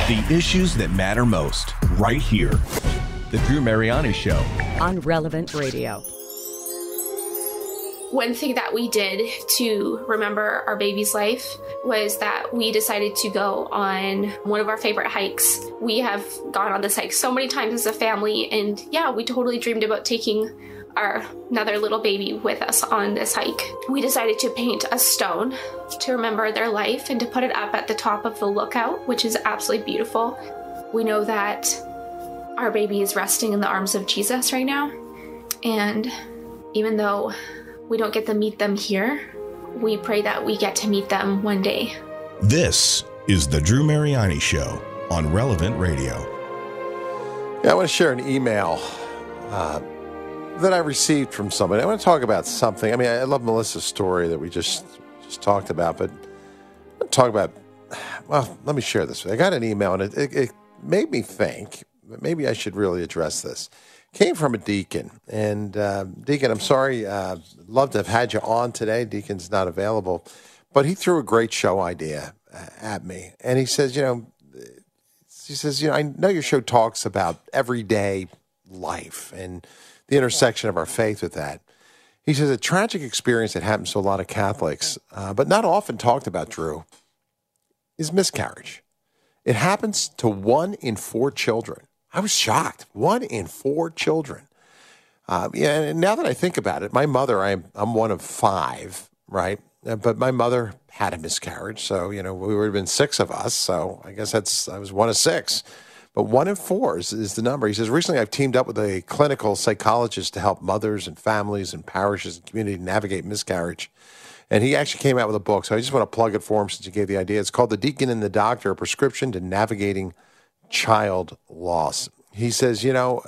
The issues that matter most, right here. The Drew Mariani Show. On Relevant Radio. One thing that we did to remember our baby's life was that we decided to go on one of our favorite hikes. We have gone on this hike so many times as a family, and yeah, we totally dreamed about taking our another little baby with us on this hike. We decided to paint a stone to remember their life and to put it up at the top of the lookout, which is absolutely beautiful. We know that our baby is resting in the arms of Jesus right now, and even though we don't get to meet them here, we pray that we get to meet them one day. This is the Drew Mariani Show on Relevant Radio. Yeah, I want to share an email that I received from somebody. I want to talk about something. I mean, I love Melissa's story that we just talked about, but I want to talk about, well, let me share this. I got an email, and it made me think that maybe I should really address this. Came from a deacon, and Deacon, I'm sorry, love to have had you on today. Deacon's not available, but he threw a great show idea at me, and he says, I know your show talks about everyday life and the intersection of our faith with that. He says a tragic experience that happens to a lot of Catholics, but not often talked about, Drew, is miscarriage. It happens to 1 in 4 children. I was shocked. 1 in 4 children. And now that I think about it, my mother, I'm one of 5, right? But my mother had a miscarriage, so, we would have been 6 of us, so I guess I was 1 of 6. But 1 in 4 is the number. He says, recently I've teamed up with a clinical psychologist to help mothers and families and parishes and community navigate miscarriage. And he actually came out with a book, so I just want to plug it for him since he gave the idea. It's called The Deacon and the Doctor, A Prescription to Navigating Child Loss. He says,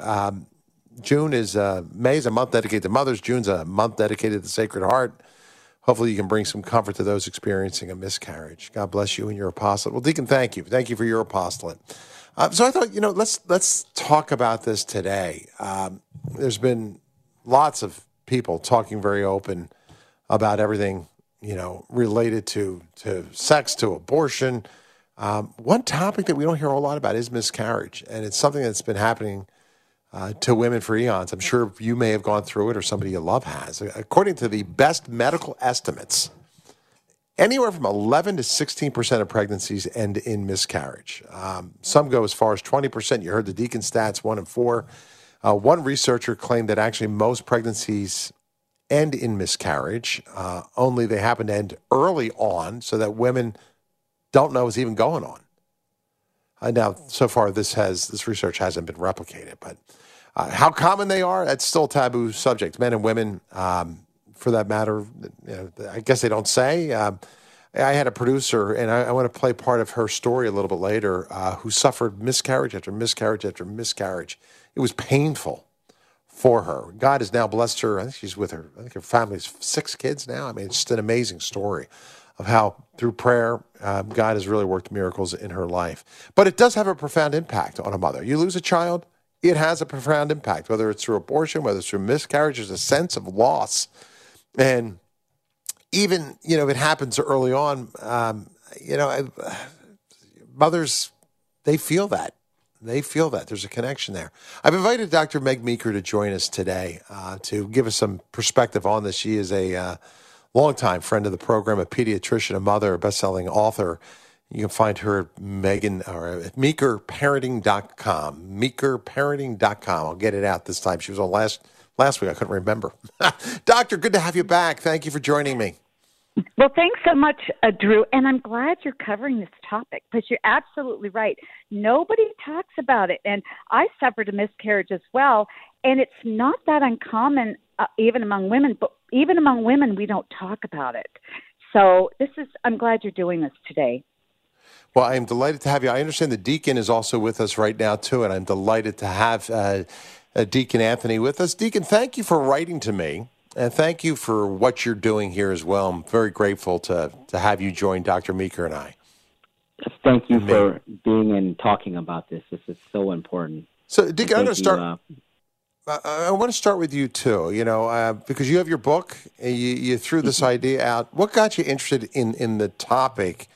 June is, May is a month dedicated to mothers. June's a month dedicated to the Sacred Heart. Hopefully you can bring some comfort to those experiencing a miscarriage. God bless you and your apostolate. Well, Deacon, thank you. Thank you for your apostolate. So I thought, let's talk about this today. There's been lots of people talking very open about everything, related to sex, to abortion. One topic that we don't hear a whole lot about is miscarriage, and it's something that's been happening to women for eons. I'm sure you may have gone through it, or somebody you love has. According to the best medical estimates, anywhere from 11 to 16% of pregnancies end in miscarriage. Some go as far as 20%. You heard the Deacon stats, 1 in 4. One researcher claimed that actually most pregnancies end in miscarriage, only they happen to end early on so that women don't know is even going on. Now, so far, this research hasn't been replicated, but how common they are, that's still a taboo subject. Men and women, for that matter, I guess they don't say. I had a producer, and I want to play part of her story a little bit later, who suffered miscarriage after miscarriage after miscarriage. It was painful for her. God has now blessed her. I think she's with her. I think her family's 6 kids now. I mean, it's just an amazing story of how, through prayer, God has really worked miracles in her life. But it does have a profound impact on a mother. You lose a child, it has a profound impact, whether it's through abortion, whether it's through miscarriage. There's a sense of loss. And even, if it happens early on, mothers, they feel that. They feel that. There's a connection there. I've invited Dr. Meg Meeker to join us today to give us some perspective on this. She is a longtime friend of the program, a pediatrician, a mother, a best-selling author. You can find her at meekerparenting.com. Meekerparenting.com. I'll get it out this time. She was on last week. I couldn't remember. Doctor, good to have you back. Thank you for joining me. Well, thanks so much, Drew. And I'm glad you're covering this topic because you're absolutely right. Nobody talks about it. And I suffered a miscarriage as well. And it's not that uncommon even among women, but even among women, we don't talk about it. So I'm glad you're doing this today. Well, I am delighted to have you. I understand the Deacon is also with us right now, too, and I'm delighted to have Deacon Anthony with us. Deacon, thank you for writing to me, and thank you for what you're doing here as well. I'm very grateful to have you join Dr. Meeker and I. Thank you for being and talking about this. This is so important. So, Deacon, I'm going to start. I want to start with you, too, because you have your book, and you threw this idea out. What got you interested in the topic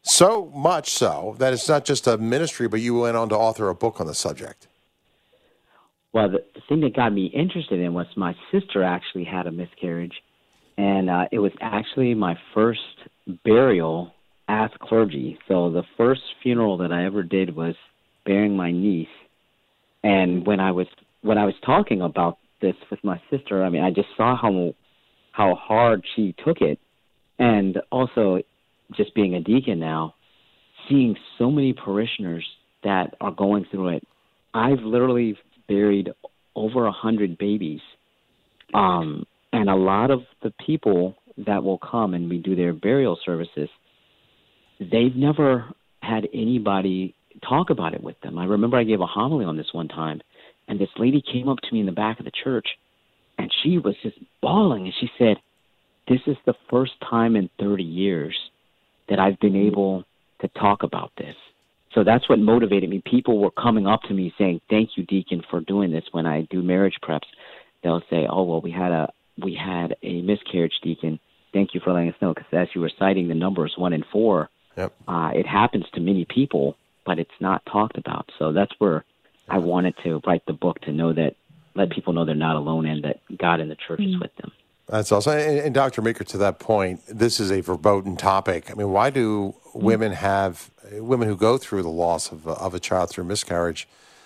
So much so that it's not just a ministry, but you went on to author a book on the subject. Well, the thing that got me interested in was my sister actually had a miscarriage, and it was actually my first burial as clergy. So the first funeral that I ever did was burying my niece. And when I was talking about this with my sister, I mean, I just saw how hard she took it, and also just being a deacon now, seeing so many parishioners that are going through it. I've literally buried over 100 babies, and a lot of the people that will come and we do their burial services, they've never had anybody talk about it with them. I remember I gave a homily on this one time, and this lady came up to me in the back of the church, and she was just bawling, and she said, "This is the first time in 30 years that I've been able to talk about this." So that's what motivated me. People were coming up to me saying, "Thank you, Deacon, for doing this." When I do marriage preps, they'll say, "Oh, well, we had a miscarriage, Deacon. Thank you for letting us know." Because as you were citing the numbers 1 in 4, yep. It happens to many people, but it's not talked about. So that's where I wanted to write the book, to know that, let people know they're not alone and that God and the church is with them. That's awesome. And Dr. Meeker, to that point, this is a verboten topic. I mean, why do women who go through the loss of a child through miscarriage,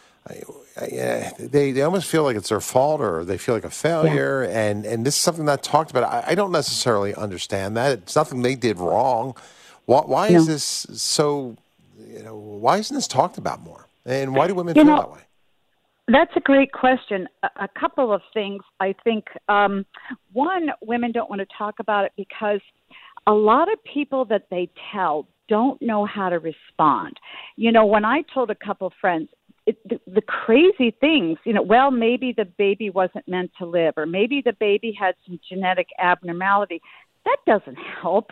they almost feel like it's their fault, or they feel like a failure, and this is something not talked about. I don't necessarily understand that. It's nothing they did wrong. Why is this so, why isn't this talked about more? And why do women feel that way? That's a great question. A couple of things. I think, one, women don't want to talk about it because a lot of people that they tell don't know how to respond. When I told a couple of friends, the crazy things, well, maybe the baby wasn't meant to live, or maybe the baby had some genetic abnormality. That doesn't help.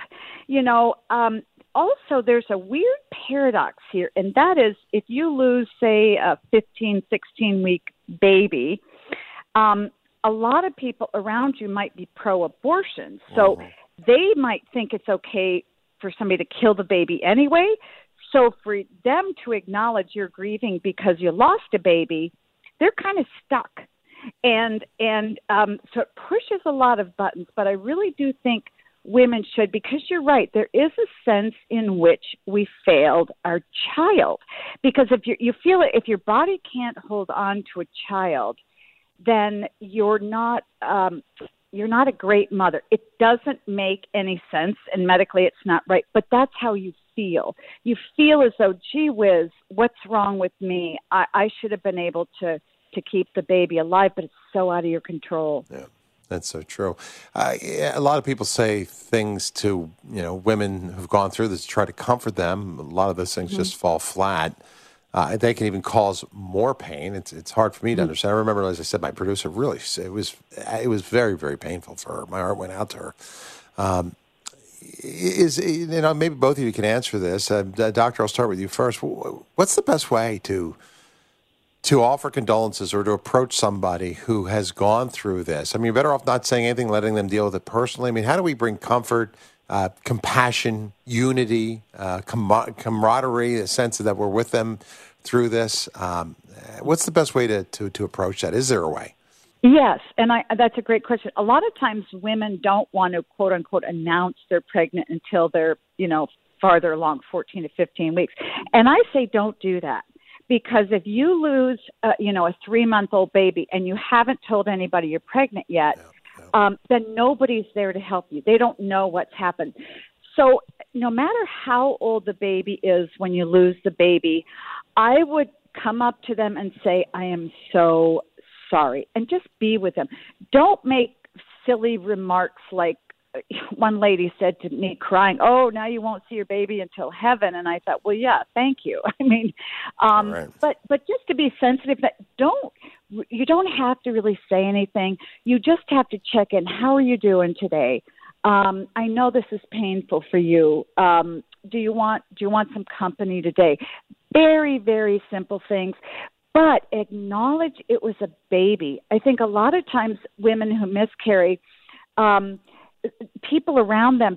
Also, there's a weird paradox here, and that is, if you lose, say, a 15, 16-week baby, a lot of people around you might be pro-abortion. So they might think it's okay for somebody to kill the baby anyway. So for them to acknowledge you're grieving because you lost a baby, they're kind of stuck. And so it pushes a lot of buttons, but I really do think women should, because you're right, there is a sense in which we failed our child. Because if you feel it, if your body can't hold on to a child, then you're not a great mother. It doesn't make any sense, and medically it's not right, but that's how you feel. You feel as though, gee whiz, what's wrong with me? I should have been able to keep the baby alive, but it's so out of your control. Yeah. That's so true. A lot of people say things to women who've gone through this to try to comfort them. A lot of those things just fall flat. They can even cause more pain. It's hard for me to understand. I remember, as I said, my producer really, it was very, very painful for her. My heart went out to her. Maybe both of you can answer this. Doctor, I'll start with you first. What's the best way to offer condolences or to approach somebody who has gone through this? I mean, you're better off not saying anything, letting them deal with it personally. I mean, how do we bring comfort, compassion, unity, camaraderie, a sense that we're with them through this? What's the best way to approach that? Is there a way? Yes, and that's a great question. A lot of times women don't want to, quote unquote, announce they're pregnant until they're, farther along, 14 to 15 weeks. And I say don't do that. Because if you lose, a 3-month-old baby and you haven't told anybody you're pregnant yet, then nobody's there to help you. They don't know what's happened. So no matter how old the baby is when you lose the baby, I would come up to them and say, "I am so sorry," and just be with them. Don't make silly remarks like, one lady said to me crying, "Oh, now you won't see your baby until heaven." And I thought, well, yeah, thank you. I mean, right. but just to be sensitive, that you don't have to really say anything. You just have to check in. How are you doing today? I know this is painful for you. Do you want some company today? Very, very simple things. But acknowledge it was a baby. I think a lot of times women who miscarry, people around them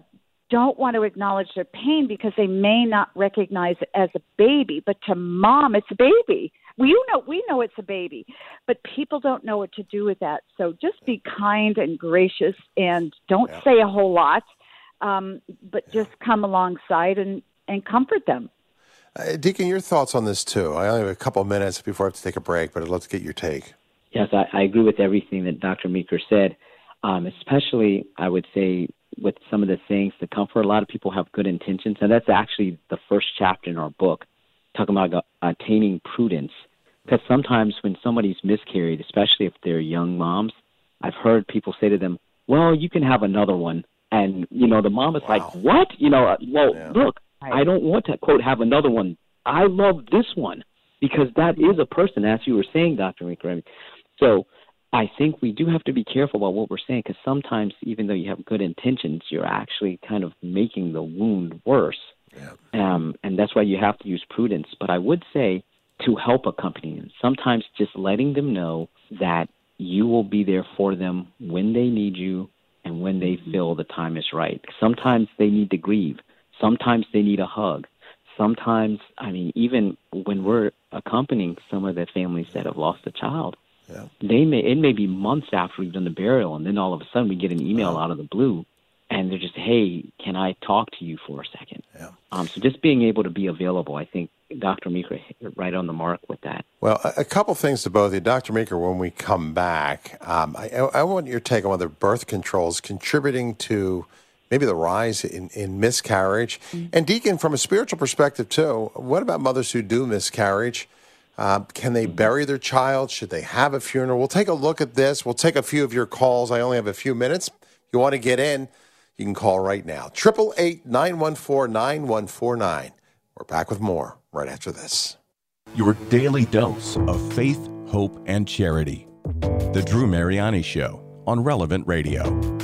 don't want to acknowledge their pain because they may not recognize it as a baby. But to mom, it's a baby. We know it's a baby, but people don't know what to do with that. So just be kind and gracious, and don't say a whole lot, but just come alongside and comfort them. Deacon, your thoughts on this too? I only have a couple of minutes before I have to take a break, but I'd love to get your take. Yes, I agree with everything that Dr. Meeker said, especially, I would say, with some of the things to comfort. A lot of people have good intentions, and that's actually the first chapter in our book, talking about attaining prudence. Because sometimes when somebody's miscarried, especially if they're young moms, I've heard people say to them, well, you can have another one. And, the mom is like, what? Look, I don't want to, quote, have another one. I love this one, because that is a person, as you were saying, Dr. Meeker. So I think we do have to be careful about what we're saying, because sometimes, even though you have good intentions, you're actually kind of making the wound worse. Yeah. And that's why you have to use prudence. But I would say to help accompany them, sometimes just letting them know that you will be there for them when they need you and when they feel the time is right. Sometimes they need to grieve. Sometimes they need a hug. Sometimes, even when we're accompanying some of the families that have lost a child, it may be months after we've done the burial, and then all of a sudden we get an email out of the blue, and they're just, hey, can I talk to you for a second? Yeah. So just being able to be available, I think Dr. Meeker hit right on the mark with that. Well, a couple things to both of you. Dr. Meeker, when we come back, I want your take on whether birth control is contributing to maybe the rise in miscarriage. Mm-hmm. And Deacon, from a spiritual perspective too, what about mothers who do miscarriage? Can they bury their child? Should they have a funeral? We'll take a look at this. We'll take a few of your calls. I only have a few minutes. If you want to get in, you can call right now. 888-914-9149. We're back with more right after this. Your daily dose of faith, hope, and charity. The Drew Mariani Show on Relevant Radio.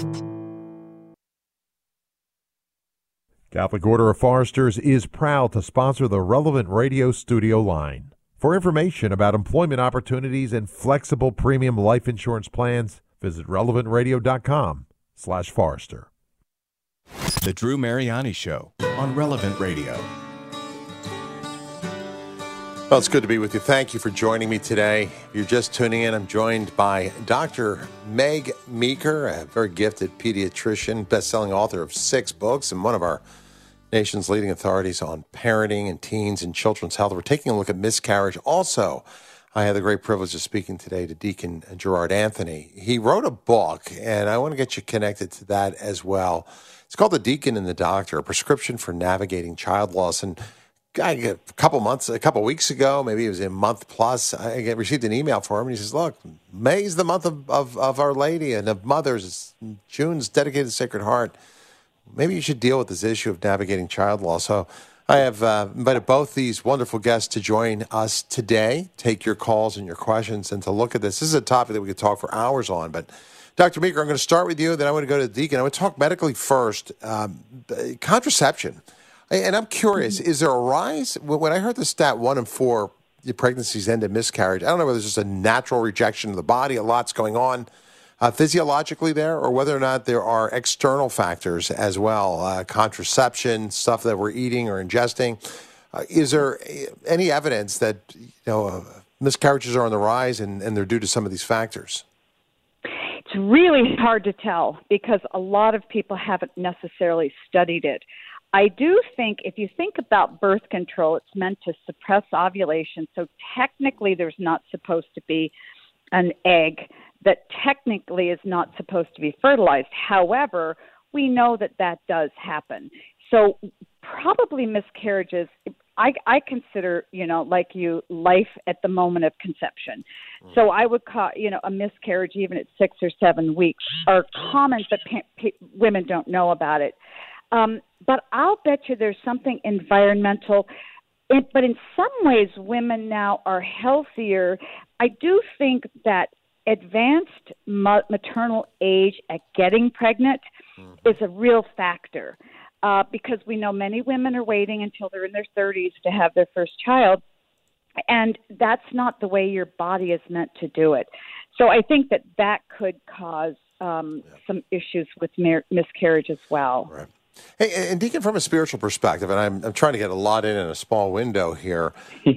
Catholic Order of Foresters is proud to sponsor the Relevant Radio studio line. For information about employment opportunities and flexible premium life insurance plans, visit relevantradio.com/Forester. The Drew Mariani Show on Relevant Radio. Well, it's good to be with you. Thank you for joining me today. If you're just tuning in, I'm joined by Dr. Meg Meeker, a very gifted pediatrician, best-selling author of 6 books, and one of our nation's leading authorities on parenting and teens and children's health. We're taking a look at miscarriage. Also, I had the great privilege of speaking today to Deacon Gerard Anthony. He wrote a book, and I want to get you connected to that as well. It's called The Deacon and the Doctor, a prescription for navigating child loss. And a couple weeks ago, maybe it was a month plus, I received an email from him, and he says, look, May's the month of Our Lady and of mothers. June's dedicated to Sacred Heart. Maybe you should deal with this issue of navigating child loss. So I have invited both these wonderful guests to join us today, take your calls and your questions, and to look at this. This is a topic that we could talk for hours on, but Dr. Meeker, I'm going to start with you, then I'm going to go to the Deacon. I'm going to talk medically first. Contraception. And I'm curious, is there a rise? When I heard the stat 1 in 4 pregnancies end in miscarriage, I don't know whether it's just a natural rejection of the body, a lot's going on physiologically there, or whether or not there are external factors as well, contraception, stuff that we're eating or ingesting. Is there any evidence that miscarriages are on the rise and they're due to some of these factors? It's really hard to tell because a lot of people haven't necessarily studied it. I do think if you think about birth control, it's meant to suppress ovulation. So technically there's not supposed to be an egg that technically is not supposed to be fertilized. However, we know that that does happen. So probably miscarriages, I consider, like life at the moment of conception. So I would call, a miscarriage even at 6 or 7 weeks are common, but women don't know about it. But I'll bet you there's something environmental. But in some ways, women now are healthier. I do think that advanced maternal age at getting pregnant is a real factor. Because we know many women are waiting until they're in their 30s to have their first child, and that's not the way your body is meant to do it. So I think that could cause some issues with miscarriage as well. Right. Hey, and Deacon, from a spiritual perspective, and I'm trying to get a lot in a small window here,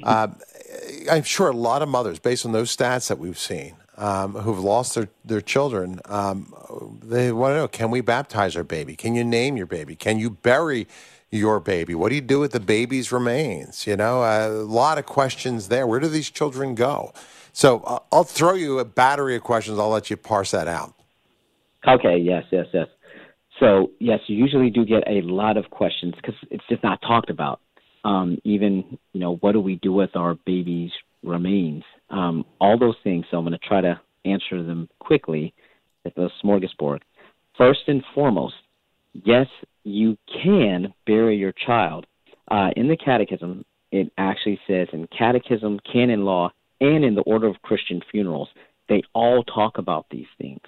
I'm sure a lot of mothers, based on those stats that we've seen, who've lost their children, they want to know, can we baptize our baby? Can you name your baby? Can you bury your baby? What do you do with the baby's remains? You know, a lot of questions there. Where do these children go? So I'll throw you a battery of questions. I'll let you parse that out. Okay, yes. So, yes, you usually do get a lot of questions because it's just not talked about. Even, what do we do with our baby's remains? All those things. So I'm going to try to answer them quickly at the smorgasbord. First and foremost, yes, you can bury your child. In the Catechism, it actually says in Catechism, Canon Law, and in the Order of Christian Funerals, they all talk about these things.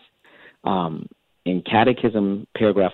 In Catechism, paragraph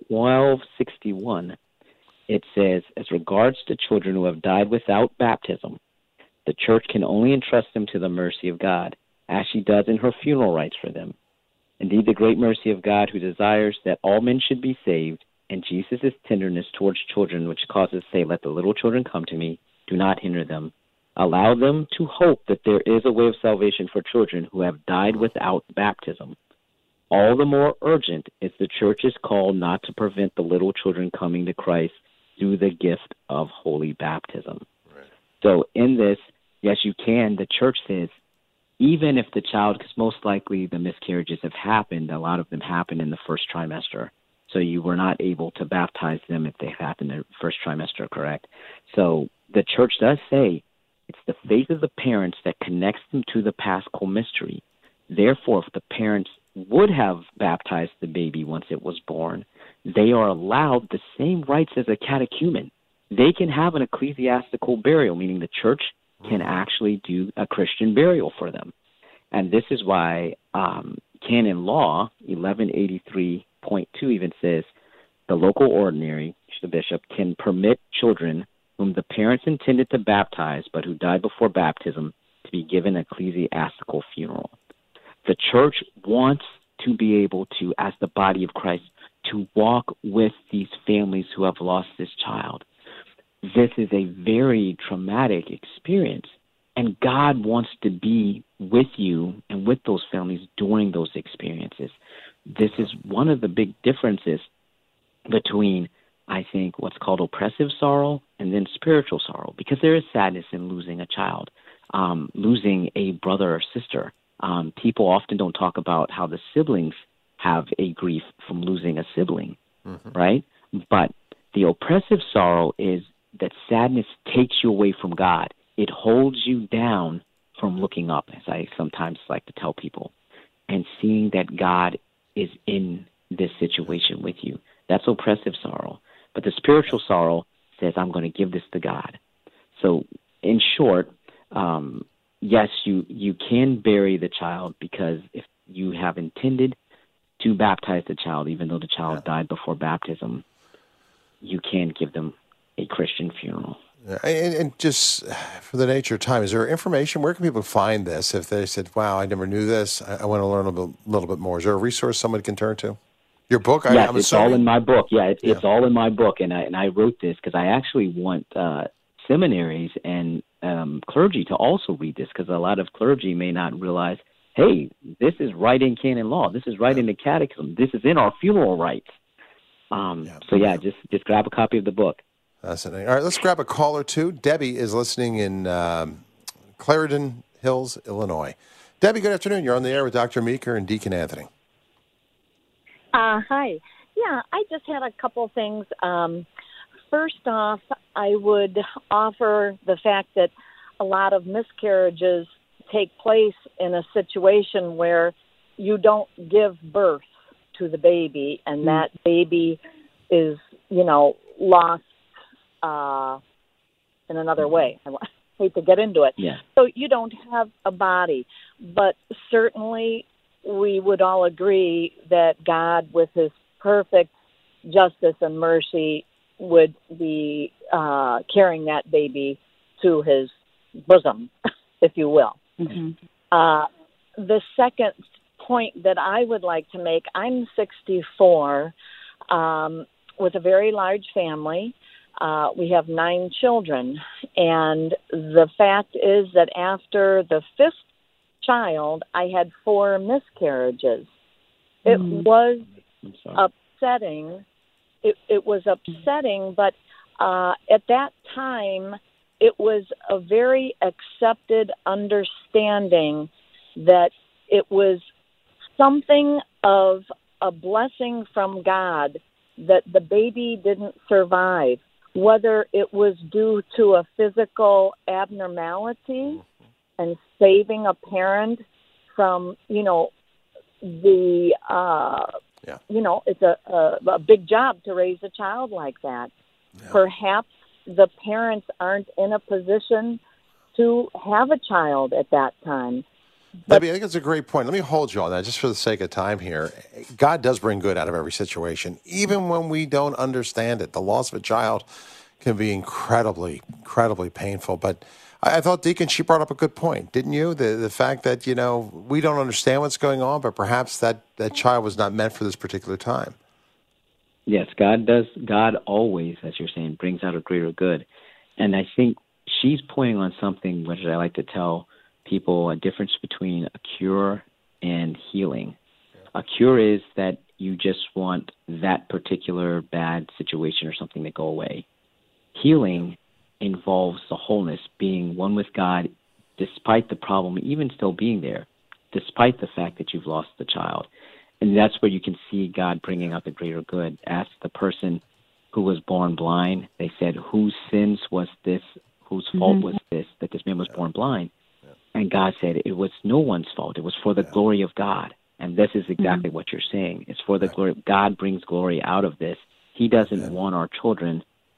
1261, it says, as regards to children who have died without baptism, the Church can only entrust them to the mercy of God, as she does in her funeral rites for them. Indeed, the great mercy of God, who desires that all men should be saved, and Jesus' tenderness towards children, which causes to say, let the little children come to me, do not hinder them. Allow them to hope that there is a way of salvation for children who have died without baptism. All the more urgent is the Church's call not to prevent the little children coming to Christ through the gift of holy baptism. Right. So in this, yes, you can. The Church says, even if the child, because most likely the miscarriages have happened, a lot of them happen in the first trimester. So you were not able to baptize them if they happened in the first trimester, correct? So the Church does say it's the faith of the parents that connects them to the Paschal mystery. Therefore, if the parents would have baptized the baby once it was born, they are allowed the same rights as a catechumen. They can have an ecclesiastical burial, meaning the Church can actually do a Christian burial for them. And this is why Canon Law 1183.2 even says the local ordinary, the bishop, can permit children whom the parents intended to baptize but who died before baptism to be given ecclesiastical funeral. The Church wants to be able to, as the body of Christ, to walk with these families who have lost this child. This is a very traumatic experience, and God wants to be with you and with those families during those experiences. This is one of the big differences between, I think, what's called oppressive sorrow and then spiritual sorrow, because there is sadness in losing a child, losing a brother or sister. People often don't talk about how the siblings have a grief from losing a sibling, right? But the oppressive sorrow is that sadness takes you away from God. It holds you down from looking up, as I sometimes like to tell people, and seeing that God is in this situation with you. That's oppressive sorrow. But the spiritual sorrow says, I'm going to give this to God. So in short, yes, you can bury the child, because if you have intended to baptize the child, even though the child died before baptism, you can give them a Christian funeral. And just for the nature of time, is there information? Where can people find this? If they said, wow, I never knew this, I want to learn a little bit more. Is there a resource someone can turn to? Your book? Yes, it's all in my book. It's all in my book. And I wrote this because I actually want seminaries and clergy to also read this, because a lot of clergy may not realize, hey, this is right in canon law. This is right in the catechism. This is in our funeral rites. Just grab a copy of the book. Fascinating. All right, let's grab a call or two. Debbie is listening in Clarendon Hills, Illinois. Debbie, good afternoon. You're on the air with Dr. Meeker and Deacon Anthony. Hi. Yeah, I just had a couple things. First off, I would offer the fact that a lot of miscarriages take place in a situation where you don't give birth to the baby, and that baby is, lost in another way. I hate to get into it. Yeah. So you don't have a body, but certainly we would all agree that God, with his perfect justice and mercy, would be carrying that baby to his bosom, if you will. Mm-hmm. The second point that I would like to make, I'm 64. with a very large family. We have 9 children. And the fact is that after the 5th child, I had 4 miscarriages. It was upsetting. It was upsetting, but at that time, it was a very accepted understanding that it was something of a blessing from God that the baby didn't survive, whether it was due to a physical abnormality and saving a parent from, it's a big job to raise a child like that. Yeah. Perhaps the parents aren't in a position to have a child at that time. Debbie, I think that's a great point. Let me hold you on that just for the sake of time here. God does bring good out of every situation, even when we don't understand it. The loss of a child can be incredibly, incredibly painful. But I thought, Deacon, she brought up a good point, didn't you? The fact that, we don't understand what's going on, but perhaps that child was not meant for this particular time. Yes, God always, as you're saying, brings out a greater good. And I think she's pointing on something which I like to tell people, a difference between a cure and healing. A cure is that you just want that particular bad situation or something to go away. Healing involves the wholeness, being one with God, despite the problem, even still being there, despite the fact that you've lost the child. And that's where you can see God bringing out the greater good. Ask the person who was born blind. They said, whose sins was this? Whose fault was this, that this man was born blind? And God said, it was no one's fault. It was for the glory of God. And this is exactly what you're saying. It's for the glory. God brings glory out of this. He doesn't want our children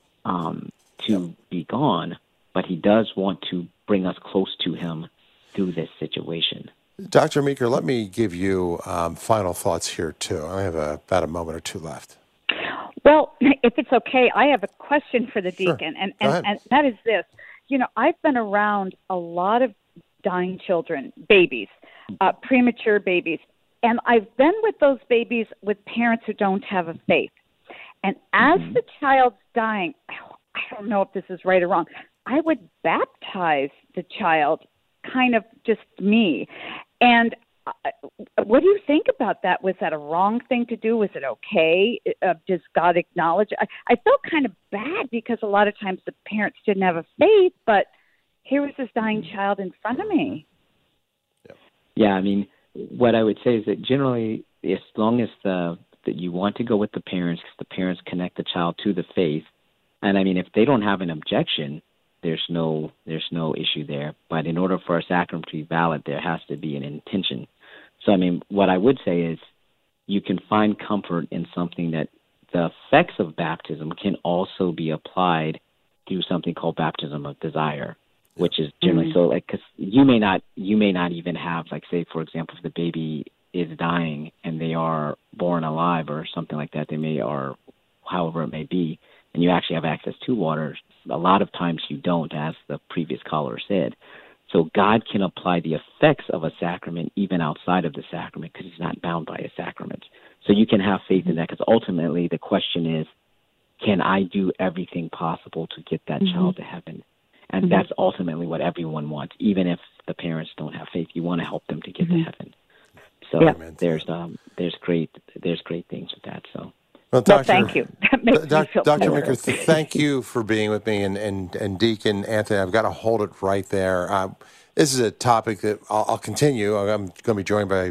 to be gone, but he does want to bring us close to him through this situation. Dr. Meeker, let me give you final thoughts here, too. I have about a moment or two left. Well, if it's okay, I have a question for the deacon, and that is this. I've been around a lot of dying children, babies, premature babies, and I've been with those babies with parents who don't have a faith. And as the child's dying, I don't know if this is right or wrong, I would baptize the child, kind of just me. And what do you think about that? Was that a wrong thing to do? Was it okay? Does God acknowledge? I felt kind of bad because a lot of times the parents didn't have a faith, but here was this dying child in front of me. Yeah, I mean, what I would say is that generally, as long as that you want to go with the parents, because the parents connect the child to the faith, and I mean, if they don't have an objection, there's no issue there. But in order for a sacrament to be valid, there has to be an intention. So, I mean, what I would say is you can find comfort in something that the effects of baptism can also be applied through something called baptism of desire, which is generally so, like, because you may not even have, like, say, for example, if the baby is dying and they are born alive or something like that, or however it may be, and you actually have access to water. A lot of times you don't, as the previous caller said. So God can apply the effects of a sacrament even outside of the sacrament because he's not bound by a sacrament. So you can have faith in that because ultimately the question is, can I do everything possible to get that child to heaven? And that's ultimately what everyone wants, even if the parents don't have faith. You want to help them to get to heaven. So there's great things with that. So. Well, Doctor, thank you. Dr. Meeker, thank you for being with me, and Deacon Anthony, I've got to hold it right there. This is a topic that I'll continue. I'm going to be joined by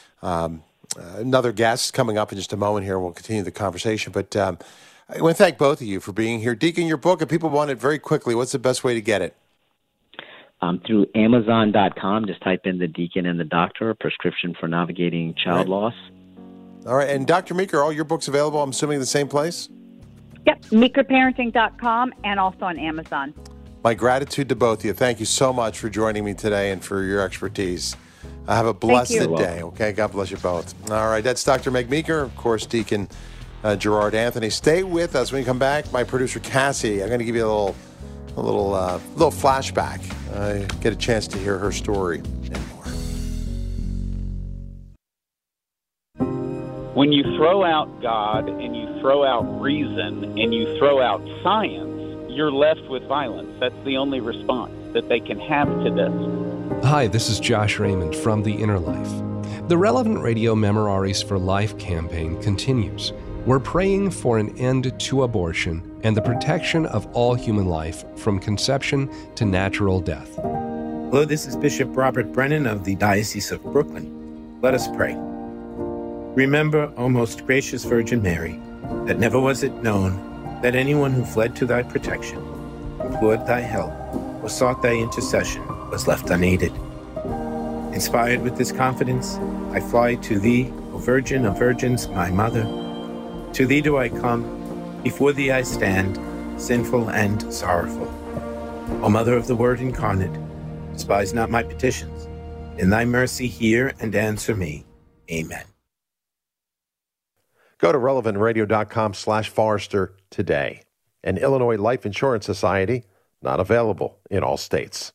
another guest coming up in just a moment here. We'll continue the conversation, but I want to thank both of you for being here. Deacon, your book, if people want it very quickly, what's the best way to get it? Through Amazon.com, just type in The Deacon and the Doctor, a prescription for navigating child loss. All right, and Dr. Meeker, all your books available, I'm assuming, the same place? Yep, meekerparenting.com and also on Amazon. My gratitude to both of you. Thank you so much for joining me today and for your expertise. Have a blessed day, okay? God bless you both. All right, that's Dr. Meg Meeker, of course, Deacon Gerard Anthony. Stay with us. When we come back, my producer, Cassie, I'm going to give you a little flashback. Get a chance to hear her story and more. When you throw out God and you throw out reason and you throw out science, you're left with violence. That's the only response that they can have to this. Hi, this is Josh Raymond from The Inner Life. The Relevant Radio Memoraries for Life campaign continues. We're praying for an end to abortion and the protection of all human life from conception to natural death. Hello, this is Bishop Robert Brennan of the Diocese of Brooklyn. Let us pray. Remember, O most gracious Virgin Mary, that never was it known that anyone who fled to thy protection, implored thy help, or sought thy intercession was left unaided. Inspired with this confidence, I fly to thee, O Virgin of Virgins, my Mother. To thee do I come, before thee I stand, sinful and sorrowful. O Mother of the Word incarnate, despise not my petitions. In thy mercy hear and answer me. Amen. Go to relevantradio.com/Forrester today. An Illinois Life Insurance Society, not available in all states.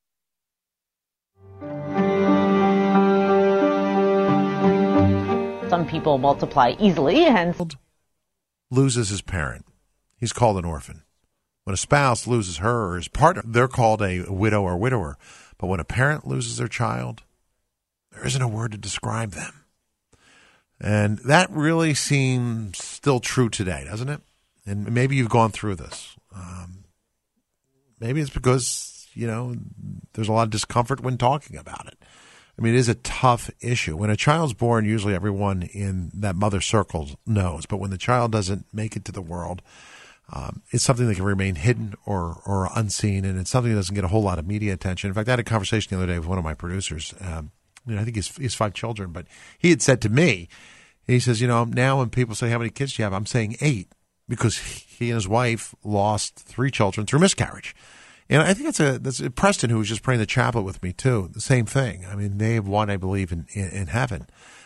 Some people multiply easily and loses his parent. He's called an orphan. When a spouse loses her or his partner, they're called a widow or widower. But when a parent loses their child, there isn't a word to describe them. And that really seems still true today, doesn't it? And maybe you've gone through this. Maybe it's because, there's a lot of discomfort when talking about it. I mean, it is a tough issue. When a child's born, usually everyone in that mother circle knows. But when the child doesn't make it to the world, it's something that can remain hidden or unseen, and it's something that doesn't get a whole lot of media attention. In fact, I had a conversation the other day with one of my producers. I think he's 5 children, but he had said to me, he says, now when people say, how many kids do you have? I'm saying 8, because he and his wife lost 3 children through miscarriage. And I think that's Preston, who was just praying the chaplet with me too. The same thing. I mean, they have one, I believe, in heaven.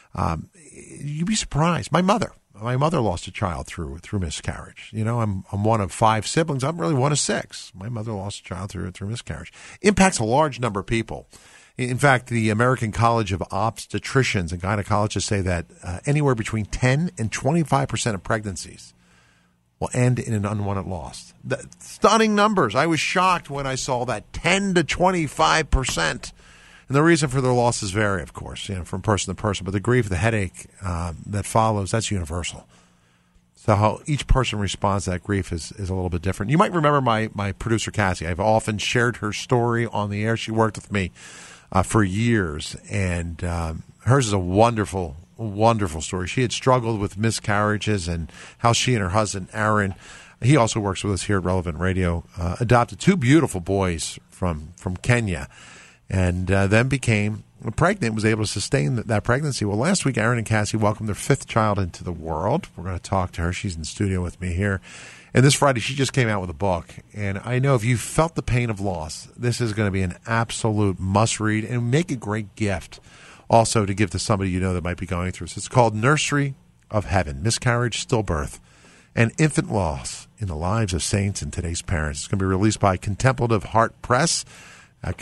You'd be surprised. My mother lost a child through miscarriage. I'm one of 5 siblings. I'm really one of 6. My mother lost a child through miscarriage. Impacts a large number of people. In fact, the American College of Obstetricians and Gynecologists say that anywhere between 10 and 25% of pregnancies will end in an unwanted loss. Stunning numbers. I was shocked when I saw that 10 to 25%. And the reason for their losses vary, of course, from person to person. But the grief, the headache that follows, that's universal. So how each person responds to that grief is a little bit different. You might remember my producer, Cassie. I've often shared her story on the air. She worked with me for years, and hers is a wonderful, wonderful story. She had struggled with miscarriages, and how she and her husband, Aaron, he also works with us here at Relevant Radio, adopted 2 beautiful boys from Kenya, and then became pregnant, was able to sustain that pregnancy. Well, last week, Aaron and Cassie welcomed their 5th child into the world. We're going to talk to her. She's in the studio with me here. And this Friday, she just came out with a book. And I know if you felt the pain of loss, this is going to be an absolute must-read and make a great gift also to give to somebody that might be going through this. It's called Nursery of Heaven, Miscarriage, Stillbirth, and Infant Loss in the Lives of Saints and Today's Parents. It's going to be released by Contemplative Heart Press at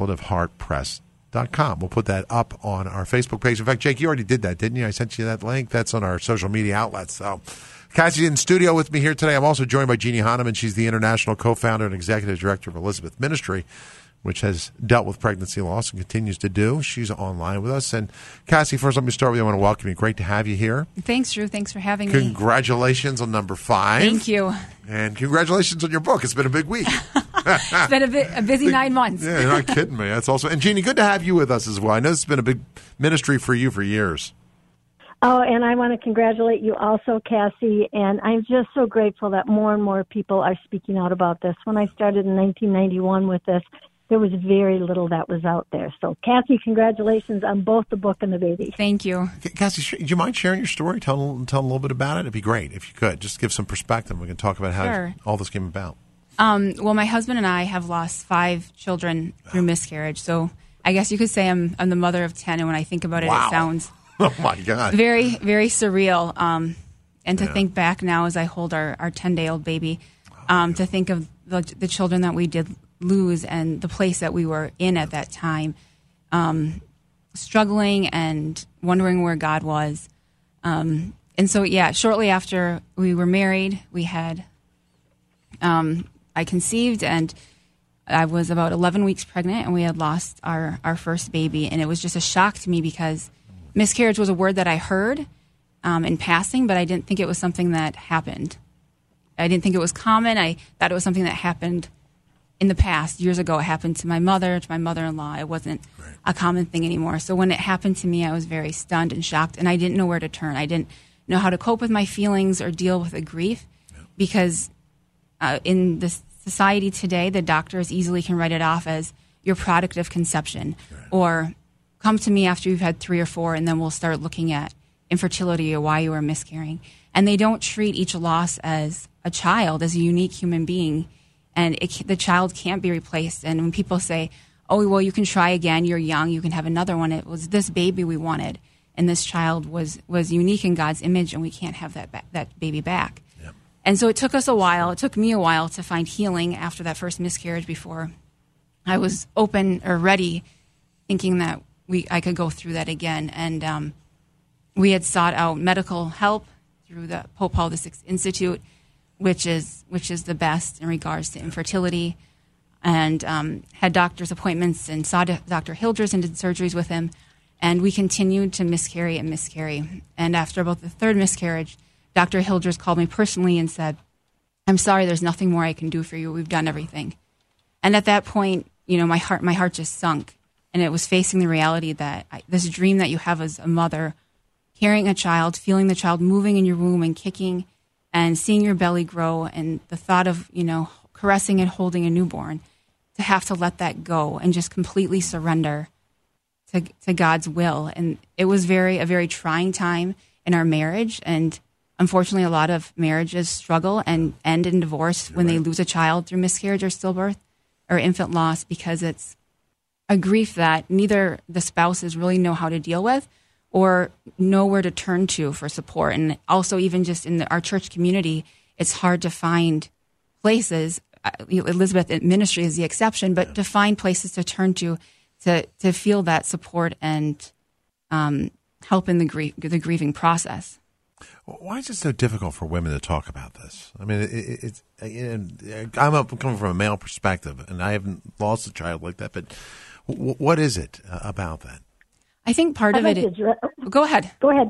contemplativeheartpress.com. We'll put that up on our Facebook page. In fact, Jake, you already did that, didn't you? I sent you that link. That's on our social media outlets. So Cassie's in studio with me here today. I'm also joined by Jeannie Hahnemann. She's the international co-founder and executive director of Elizabeth Ministry, which has dealt with pregnancy loss and continues to do. She's online with us. And Cassie, first let me start with you. I want to welcome you. Great to have you here. Thanks, Drew. Thanks for having me. Congratulations on number 5. Thank you. And congratulations on your book. It's been a big week. It's been a busy 9 months. Yeah, you're not kidding me. That's awesome. And Jeannie, good to have you with us as well. I know this has been a big ministry for you for years. Oh, and I want to congratulate you also, Cassie, and I'm just so grateful that more and more people are speaking out about this. When I started in 1991 with this, there was very little that was out there. So, Cassie, congratulations on both the book and the baby. Thank you. Cassie, do you mind sharing your story? Tell a little bit about it. It'd be great if you could. Just give some perspective. We can talk about how all this came about. Well, my husband and I have lost 5 children through miscarriage. So I guess you could say I'm the mother of 10. And when I think about it, It sounds oh my God, very, very surreal. And to think back now as I hold our 10-day-old baby, to think of the children that we did lose and the place that we were in at that time, struggling and wondering where God was. And so, shortly after we were married, we had, I conceived, and I was about 11 weeks pregnant, and we had lost our first baby. And it was just a shock to me because miscarriage was a word that I heard in passing, but I didn't think it was something that happened. I didn't think it was common. I thought it was something that happened in the past. Years ago, it happened to my mother, to my mother-in-law. It wasn't a common thing anymore. So when it happened to me, I was very stunned and shocked, and I didn't know where to turn. I didn't know how to cope with my feelings or deal with the grief because in the society today, the doctors easily can write it off as your product of conception or come to me after you've had 3 or 4, and then we'll start looking at infertility or why you are miscarrying. And they don't treat each loss as a child, as a unique human being, and the child can't be replaced. And when people say, oh, well, you can try again, you're young, you can have another one, it was this baby we wanted, and this child was unique in God's image, and we can't have that baby back. Yep. And so it took us a while, it took me a while to find healing after that first miscarriage before I was open or ready, thinking that I could go through that again. And we had sought out medical help through the Pope Paul VI Institute, which is the best in regards to infertility, and had doctor's appointments and saw Dr. Hildress and did surgeries with him. And we continued to miscarry and miscarry. And after about the 3rd miscarriage, Dr. Hildress called me personally and said, I'm sorry, there's nothing more I can do for you. We've done everything. And at that point, my heart just sunk. And it was facing the reality that this dream that you have as a mother, carrying a child, feeling the child moving in your womb and kicking and seeing your belly grow, and the thought of, caressing and holding a newborn, to have to let that go and just completely surrender to God's will. And it was a very trying time in our marriage. And unfortunately, a lot of marriages struggle and end in divorce when they lose a child through miscarriage or stillbirth or infant loss, because it's a grief that neither the spouses really know how to deal with or know where to turn to for support. And also, even just in our church community, it's hard to find places. Elizabeth Ministry is the exception, but to find places to turn to feel that support and help in the grieving process. Why is it so difficult for women to talk about this? I mean, I'm coming from a male perspective, and I haven't lost a child like that, but what is it about that? I think part of it. Go ahead. Go ahead.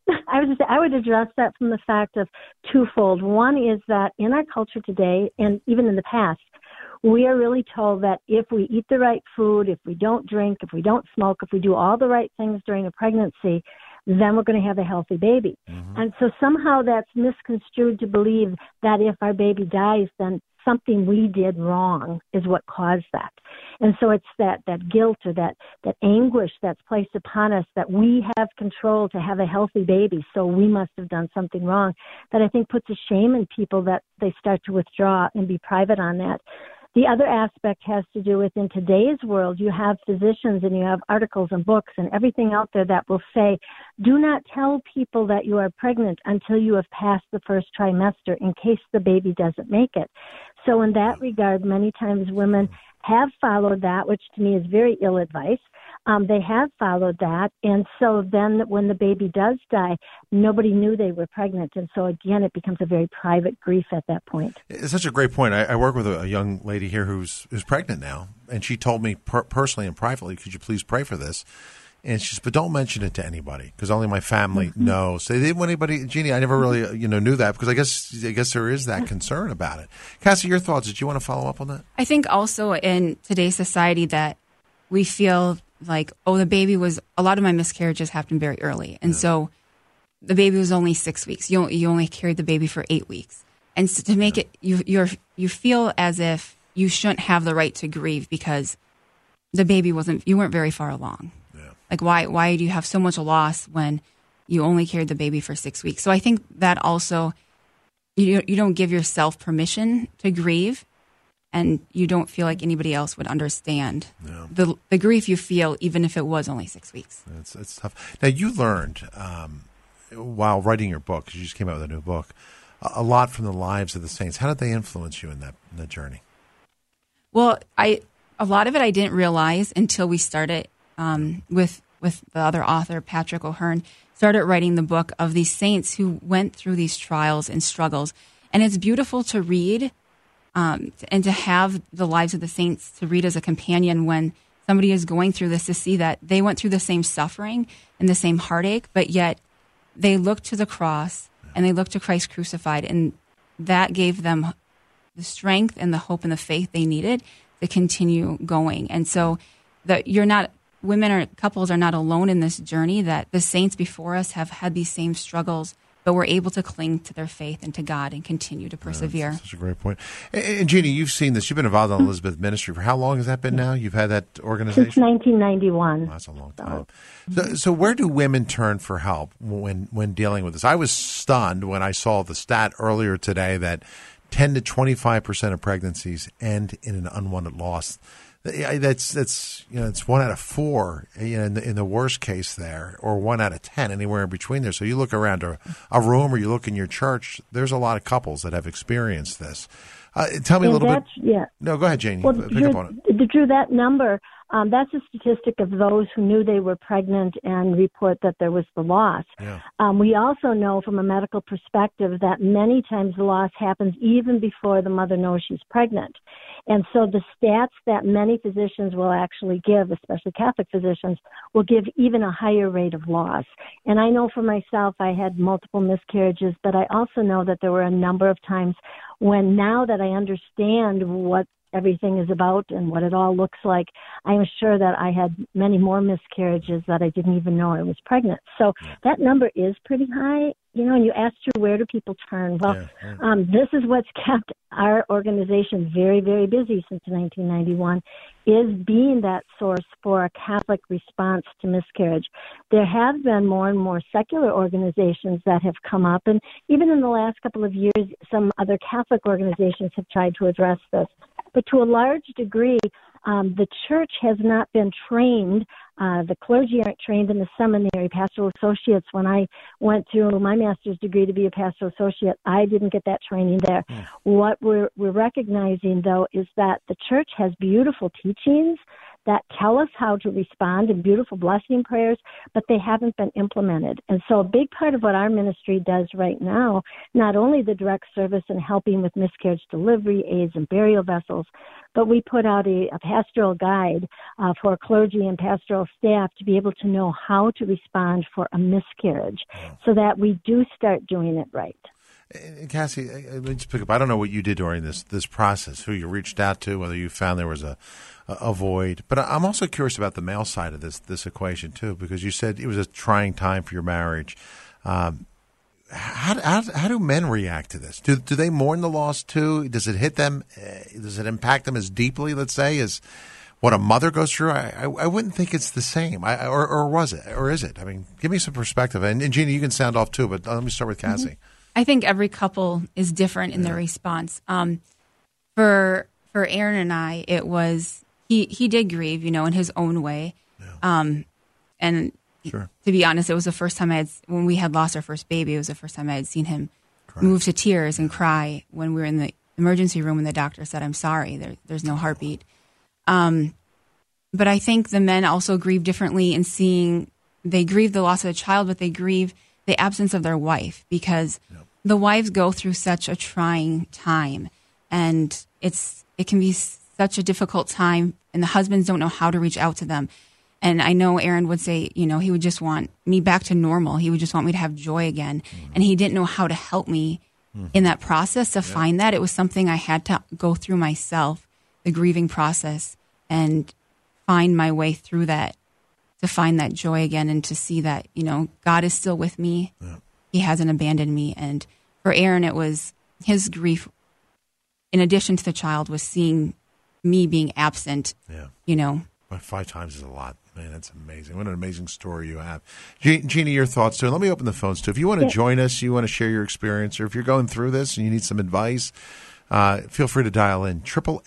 I would address that from the fact of twofold. One is that in our culture today, and even in the past, we are really told that if we eat the right food, if we don't drink, if we don't smoke, if we do all the right things during a pregnancy, then we're going to have a healthy baby. Mm-hmm. And so somehow that's misconstrued to believe that if our baby dies, then something we did wrong is what caused that. And so it's that guilt or that anguish that's placed upon us that we have control to have a healthy baby, so we must have done something wrong, that I think puts a shame in people that they start to withdraw and be private on that. The other aspect has to do with, in today's world, you have physicians and you have articles and books and everything out there that will say, do not tell people that you are pregnant until you have passed the first trimester in case the baby doesn't make it. So in that regard, many times women have followed that, which to me is very ill advice. They have followed that, and so then when the baby does die, nobody knew they were pregnant, and so again, it becomes a very private grief at that point. It's such a great point. I work with a young lady here who's pregnant now, and she told me personally and privately, could you please pray for this? And she says, but don't mention it to anybody, because only my family knows. So they didn't want anybody. Jeannie, I never really knew that, because I guess there is that concern about it. Cassie, your thoughts? Did you want to follow up on that? I think also in today's society that we feel like, the baby was, a lot of my miscarriages happened very early. And so the baby was only 6 weeks. You only carried the baby for 8 weeks. And so to make it, you feel as if you shouldn't have the right to grieve because the baby you weren't very far along. Yeah. Like, why do you have so much loss when you only carried the baby for 6 weeks? So I think that also, you don't give yourself permission to grieve, and you don't feel like anybody else would understand the grief you feel, even if it was only 6 weeks. It's tough. Now, you learned while writing your book, because you just came out with a new book, a lot from the lives of the saints. How did they influence you in that journey? Well, a lot of it I didn't realize until we started with the other author, Patrick O'Hearn, started writing the book of these saints who went through these trials and struggles. And it's beautiful to read and to have the lives of the saints to read as a companion when somebody is going through this, to see that they went through the same suffering and the same heartache, but yet they looked to the cross and they looked to Christ crucified, and that gave them the strength and the hope and the faith they needed to continue going. And so that women or couples are not alone in this journey, that the saints before us have had these same struggles, but were able to cling to their faith and to God and continue to persevere. That's such a great point. And Jeannie, you've seen this. You've been involved in Elizabeth Ministry for how long has that been now? You've had that organization? Since 1991. That's a long time. So where do women turn for help when dealing with this? I was stunned when I saw the stat earlier today that 10 to 25% of pregnancies end in an unwanted loss. That's it's 1 out of 4 in the worst case there, or 1 out of 10, anywhere in between there. So you look around a room or you look in your church, there's a lot of couples that have experienced this. Tell me a little bit. Yeah. No, go ahead, Janie. Well, Pick up on it. Drew, that number, that's a statistic of those who knew they were pregnant and report that there was the loss. Yeah. We also know from a medical perspective that many times the loss happens even before the mother knows she's pregnant. And so the stats that many physicians will actually give, especially Catholic physicians, will give even a higher rate of loss. And I know for myself, I had multiple miscarriages, but I also know that there were a number of times when, now that I understand what everything is about and what it all looks like, I am sure that I had many more miscarriages that I didn't even know I was pregnant. So that number is pretty high. And you asked her, where do people turn? Well, this is what's kept our organization very, very busy since 1991, is being that source for a Catholic response to miscarriage. There have been more and more secular organizations that have come up, and even in the last couple of years, some other Catholic organizations have tried to address this. But to a large degree, the church has not been trained. The clergy aren't trained in the seminary. Pastoral associates, when I went through my master's degree to be a pastoral associate, I didn't get that training there. What we're recognizing, though, is that the church has beautiful teachings that tell us how to respond in beautiful blessing prayers, but they haven't been implemented. And so a big part of what our ministry does right now, not only the direct service and helping with miscarriage delivery, aids, and burial vessels, but we put out a pastoral guide for clergy and pastoral staff to be able to know how to respond for a miscarriage so that we do start doing it right. And Cassie, let me just pick up. I don't know what you did during this process, who you reached out to, whether you found there was a void. But I'm also curious about the male side of this equation, too, because you said it was a trying time for your marriage. How do men react to this? Do they mourn the loss, too? Does it hit them? Does it impact them as deeply, let's say, as what a mother goes through? I wouldn't think it's the same. Or was it? Or is it? I mean, give me some perspective. And Jeannie, you can sound off, too, but let me start with Cassie. Mm-hmm. I think every couple is different in their response. For Aaron and I, it was he did grieve, in his own way. And to be honest, it was the first time when we had lost our first baby, it was the first time I had seen him move to tears and cry when we were in the emergency room and the doctor said, "I'm sorry, there's no heartbeat." But I think the men also grieve differently in they grieve the loss of the child, but they grieve the absence of their wife, because the wives go through such a trying time, and it can be such a difficult time, and the husbands don't know how to reach out to them. And I know Aaron would say, he would just want me back to normal. He would just want me to have joy again. And he didn't know how to help me in that process to find that. It was something I had to go through myself, the grieving process, and find my way through that, to find that joy again and to see that, God is still with me. Yeah. He hasn't abandoned me. And for Aaron, it was his grief, in addition to the child, was seeing me being absent, But 5 times is a lot. Man, that's amazing. What an amazing story you have. Jeannie, your thoughts, too. Let me open the phones, too. If you want to join us, you want to share your experience, or if you're going through this and you need some advice, feel free to dial in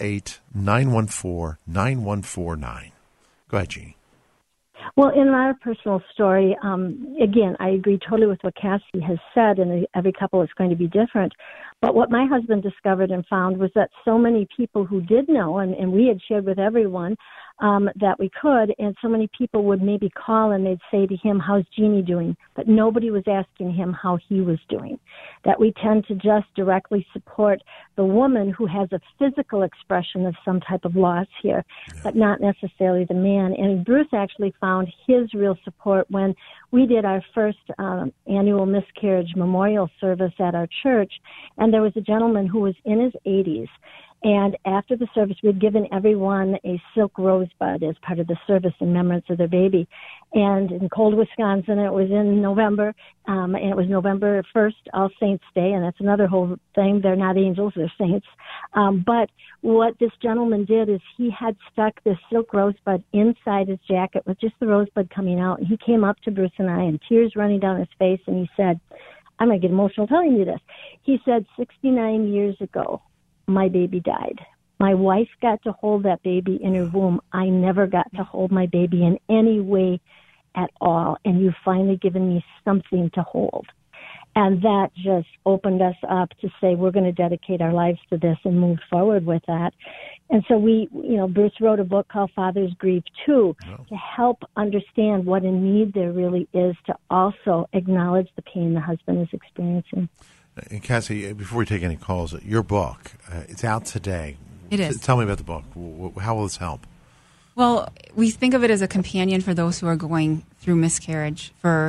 888-914-9149. Go ahead, Jeannie. Well, in my personal story, again, I agree totally with what Cassie has said, and every couple is going to be different. But what my husband discovered and found was that so many people who did know, and we had shared with everyone, that we could. And so many people would maybe call and they'd say to him, how's Jeannie doing? But nobody was asking him how he was doing. That we tend to just directly support the woman who has a physical expression of some type of loss here, but not necessarily the man. And Bruce actually found his real support when we did our first annual miscarriage memorial service at our church, and there was a gentleman who was in his 80s. And after the service, we'd given everyone a silk rosebud as part of the service in remembrance of their baby. And in cold Wisconsin, it was in November, and it was November 1st, All Saints Day, and that's another whole thing. They're not angels, they're saints. But what this gentleman did is he had stuck this silk rosebud inside his jacket with just the rosebud coming out, and he came up to Bruce and I, and tears running down his face, and he said, I'm going to get emotional telling you this. He said, 69 years ago, my baby died. My wife got to hold that baby in her womb. I never got to hold my baby in any way at all. And you've finally given me something to hold. And that just opened us up to say we're going to dedicate our lives to this and move forward with that. And so Bruce wrote a book called Fathers Grieve Too to help understand what a need there really is to also acknowledge the pain the husband is experiencing. And Cassie, before we take any calls, your book, it's out today. It is. Tell me about the book. How will this help? Well, we think of it as a companion for those who are going through miscarriage, for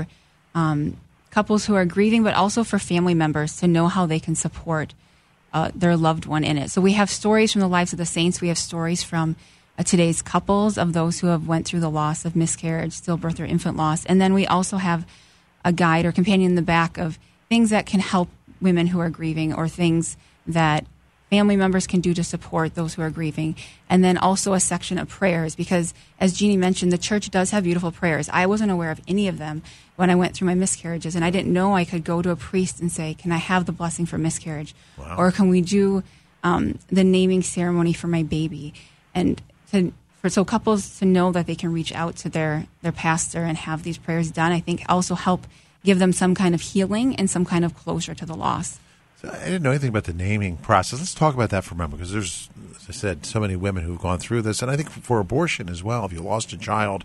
couples who are grieving, but also for family members to know how they can support their loved one in it. So we have stories from the lives of the saints. We have stories from today's couples of those who have went through the loss of miscarriage, stillbirth, or infant loss. And then we also have a guide or companion in the back of things that can help women who are grieving, or things that family members can do to support those who are grieving. And then also a section of prayers, because as Jeannie mentioned, the church does have beautiful prayers. I wasn't aware of any of them when I went through my miscarriages, and I didn't know I could go to a priest and say, can I have the blessing for miscarriage? Wow. Or can we do the naming ceremony for my baby? And so couples to know that they can reach out to their pastor and have these prayers done, I think also help give them some kind of healing and some kind of closure to the loss. So I didn't know anything about the naming process. Let's talk about that for a moment, because there's, as I said, so many women who've gone through this, and I think for abortion as well, if you lost a child,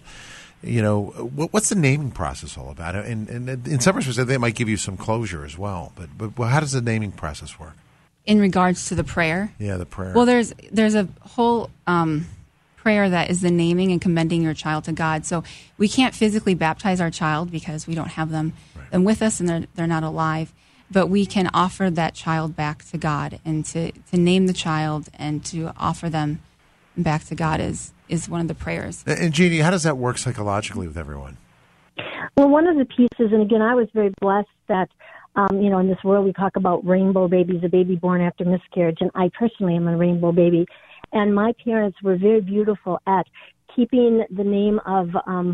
what's the naming process all about? And in some respects, they might give you some closure as well, but how does the naming process work? In regards to the prayer? Yeah, the prayer. Well, there's a whole prayer that is the naming and commending your child to God. So we can't physically baptize our child because we don't have them with us, and they're not alive. But we can offer that child back to God, and to name the child and to offer them back to God is one of the prayers. And Jeannie, how does that work psychologically with everyone? Well, one of the pieces, and again, I was very blessed that, in this world we talk about rainbow babies, a baby born after miscarriage, and I personally am a rainbow baby. And my parents were very beautiful at keeping the name of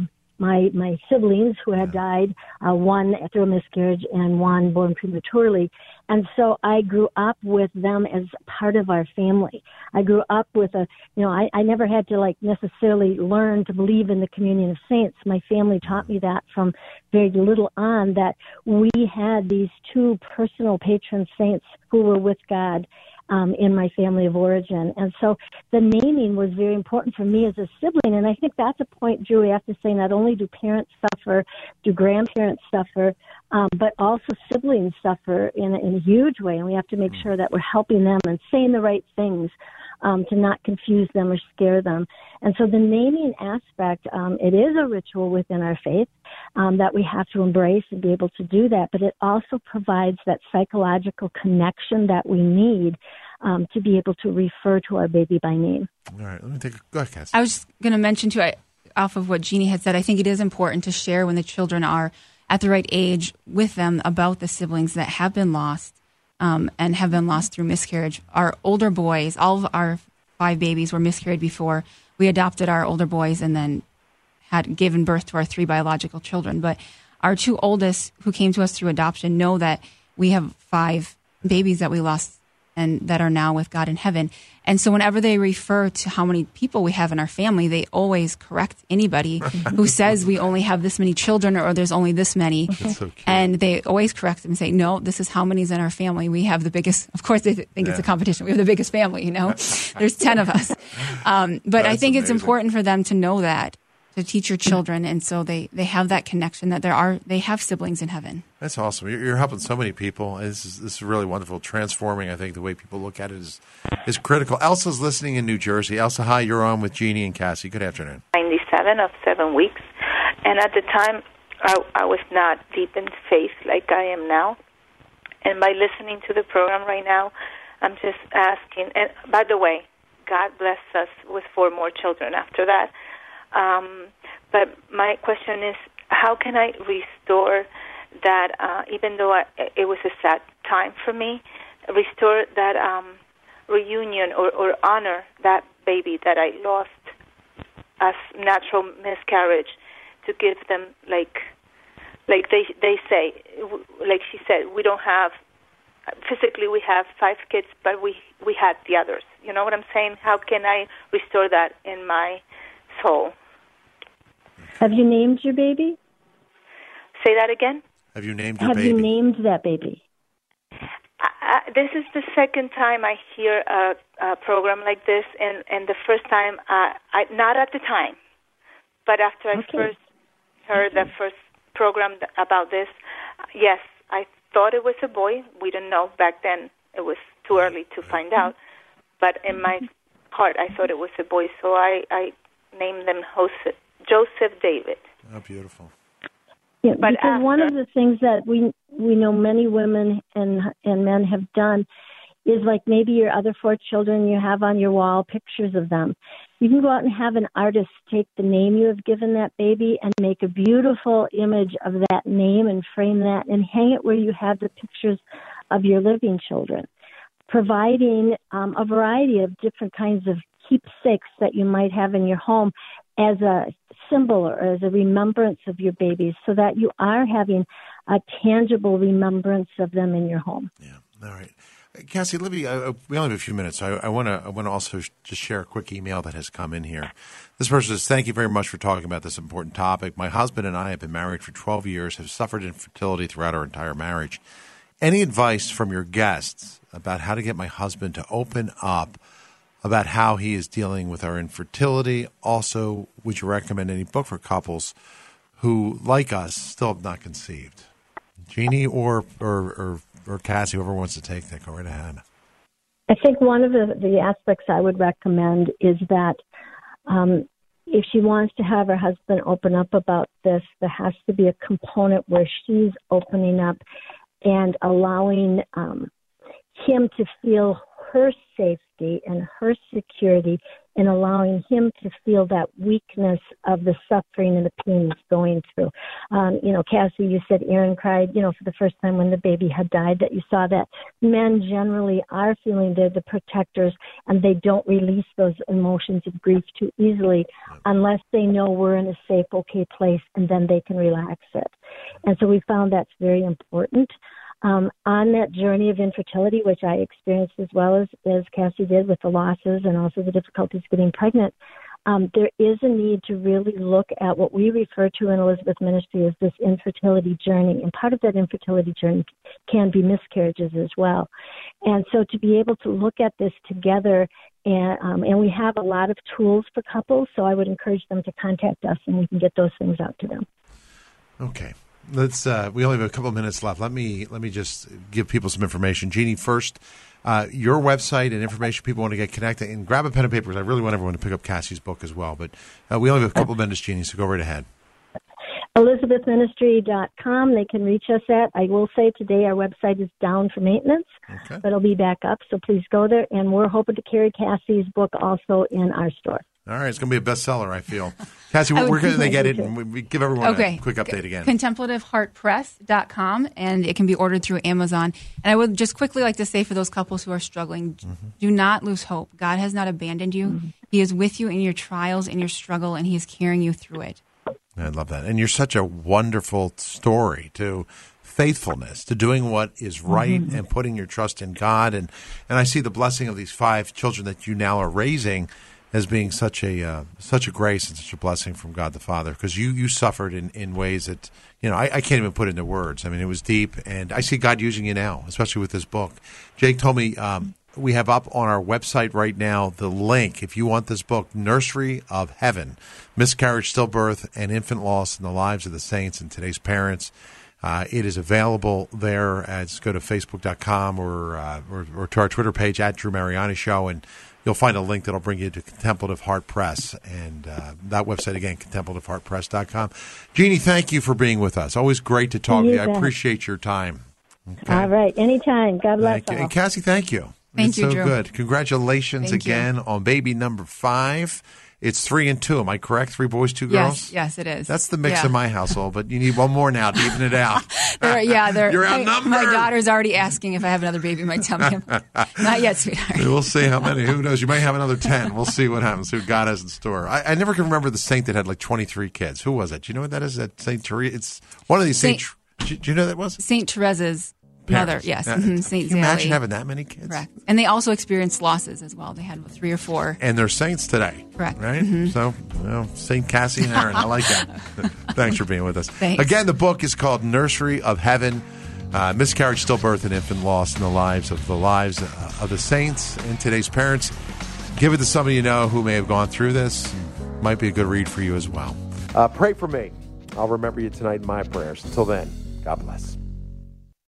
my siblings who had died, one through a miscarriage and one born prematurely. And so I grew up with them as part of our family. I grew up with I never had to necessarily learn to believe in the communion of saints. My family taught me that from very little on, that we had these two personal patron saints who were with God in my family of origin. And so the naming was very important for me as a sibling. And I think that's a point, Drew, we have to say, not only do parents suffer, do grandparents suffer, but also siblings suffer in a huge way. And we have to make sure that we're helping them and saying the right things to not confuse them or scare them. And so the naming aspect, it is a ritual within our faith that we have to embrace and be able to do that. But it also provides that psychological connection that we need to be able to refer to our baby by name. All right, let me go ahead, Cass. I was just going to mention, too, off of what Jeannie had said, I think it is important to share when the children are at the right age with them about the siblings that have been lost and have been lost through miscarriage. Our older boys, all of our 5 babies were miscarried before. We adopted our older boys and then had given birth to our 3 biological children. But our 2 oldest, who came to us through adoption, know that we have 5 babies that we lost and that are now with God in heaven. And so whenever they refer to how many people we have in our family, they always correct anybody who says we only have this many children or there's only this many. That's so cute. And they always correct them and say, no, this is how many's in our family. We have the biggest, of course they think it's a competition. We have the biggest family, you know. There's 10 of us. But I think it's important for them to know that, to teach your children. And so they have that connection that they have siblings in heaven. That's awesome. You're helping so many people. This is really wonderful. Transforming, I think, the way people look at it is critical. Elsa's listening in New Jersey. Elsa, hi. You're on with Jeannie and Cassie. Good afternoon. 97 of 7 weeks. And at the time, I was not deep in faith like I am now. And by listening to the program right now, I'm just asking. And by the way, God blessed us with 4 more children after that. But my question is, how can I restore that, even though it was a sad time for me, restore that reunion or honor that baby that I lost as natural miscarriage, to give them like they say, like she said, we don't have, physically we have 5 kids, but we had the others. You know what I'm saying? How can I restore that in my soul? Have you named your baby? Say that again? Have you named your baby? Have you named that baby? This is the second time I hear a program like this, and the first time, not at the time, but after I first heard the first program about this, yes, I thought it was a boy. We didn't know back then. It was too early to find out. But in my heart, I thought it was a boy, so I named them Joseph David. Oh, beautiful. Yeah, because one of the things that we know many women and men have done is, like, maybe your other 4 children, you have on your wall pictures of them. You can go out and have an artist take the name you have given that baby and make a beautiful image of that name and frame that and hang it where you have the pictures of your living children, providing a variety of different kinds of keepsakes that you might have in your home as a symbol or as a remembrance of your babies, so that you are having a tangible remembrance of them in your home. Yeah. All right. Cassie, Libby, we only have a few minutes. I want to also just share a quick email that has come in here. This person says, thank you very much for talking about this important topic. My husband and I have been married for 12 years, have suffered infertility throughout our entire marriage. Any advice from your guests about how to get my husband to open up about how he is dealing with our infertility? Also, would you recommend any book for couples who, like us, still have not conceived? Jeannie or Cassie, whoever wants to take that, go right ahead. I think one of the aspects I would recommend is that if she wants to have her husband open up about this, there has to be a component where she's opening up and allowing him to feel her safety and her security, and allowing him to feel that weakness of the suffering and the pain he's going through. Cassie, you said Aaron cried, for the first time when the baby had died, that you saw that men generally are feeling they're the protectors, and they don't release those emotions of grief too easily unless they know we're in a safe, okay place, and then they can relax it. And so we found that's very important. On that journey of infertility, which I experienced as well as Cassie did with the losses and also the difficulties getting pregnant, there is a need to really look at what we refer to in Elizabeth Ministry as this infertility journey. And part of that infertility journey can be miscarriages as well. And so to be able to look at this together, and we have a lot of tools for couples, so I would encourage them to contact us and we can get those things out to them. Okay. Let's. We only have a couple of minutes left. Let me just give people some information. Jeannie, first, your website and information people want to get connected, and grab a pen and paper, because I really want everyone to pick up Cassie's book as well. But we only have a couple of minutes, Jeannie, so go right ahead. ElizabethMinistry.com. They can reach us at. I will say today our website is down for maintenance, but it'll be back up. So please go there, and we're hoping to carry Cassie's book also in our store. All right, it's going to be a bestseller, I feel. Cassie, where can they get it? And we give everyone a quick update again. ContemplativeHeartPress.com, and it can be ordered through Amazon. And I would just quickly like to say for those couples who are struggling, do not lose hope. God has not abandoned you. He is with you in your trials, in your struggle, and He is carrying you through it. I love that. And you're such a wonderful story to faithfulness to doing what is right and putting your trust in God. And I see the blessing of these 5 children that you now are raising as being such a grace and such a blessing from God the Father, because you suffered in ways that, I can't even put into words. I mean, it was deep, and I see God using you now, especially with this book. Jake told me we have up on our website right now the link, if you want this book, Nursery of Heaven, Miscarriage, Stillbirth, and Infant Loss in the Lives of the Saints and Today's Parents. It is available there. Just go to Facebook.com or to our Twitter page at Drew Mariani Show, and you'll find a link that'll bring you to Contemplative Heart Press. And that website, again, contemplativeheartpress.com. Jeannie, thank you for being with us. Always great to talk to you. I appreciate your time. Okay. All right. Anytime. God bless you. And Cassie, thank you. Thank you, so Drew. Good. Congratulations again on baby number 5. It's 3 and 2. Am I correct? 3 boys, 2 girls? Yes, it is. That's the mix in my household, but you need one more now to even it out. You're outnumbered. My daughter's already asking if I have another baby in my tummy. Not yet, sweetheart. We'll see how many. Who knows? You might have another 10. We'll see what happens. Who God has in store. I never can remember the saint that had like 23 kids. Who was it? Do you know what that is? That Saint Teresa? It's one of these Saint. Do you know that was? Saint Teresa's mother, yes. Saint Can you imagine having that many kids? Correct. And they also experienced losses as well. They had 3 or 4. And they're saints today. Correct. Right? So, Saint Cassie and Aaron. I like that. Thanks for being with us. Thanks. Again, the book is called Nursery of Heaven, Miscarriage, Stillbirth, and Infant Loss in the Lives of the Saints and Today's Parents. Give it to somebody you know who may have gone through this. Might be a good read for you as well. Pray for me. I'll remember you tonight in my prayers. Until then, God bless.